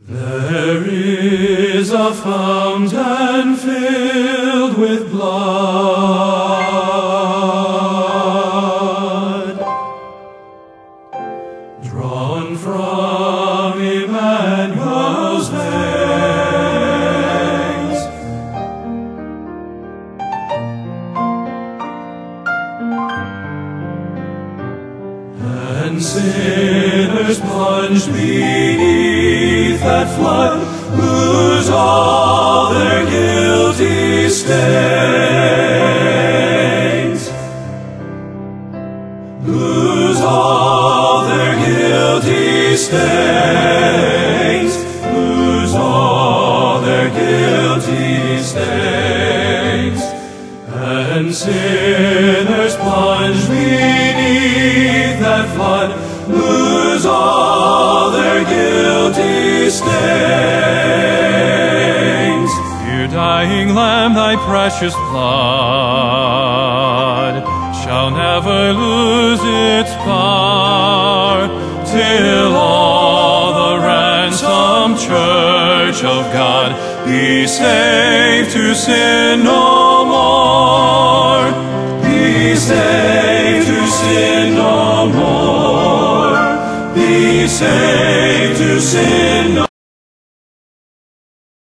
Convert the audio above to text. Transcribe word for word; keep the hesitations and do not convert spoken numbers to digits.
There is a fountain filled with blood, drawn from Emmanuel's veins, and sinners plunged beneath that flood lose all their guilty stains, lose all their guilty stains, lose all their guilty stains, and sinners plunged beneath that flood lose all their guilty stains. Dear dying Lamb, thy precious blood shall never lose its power, till all the ransomed church of God be saved to sin no more, be saved to sin no more, be saved to sin no more.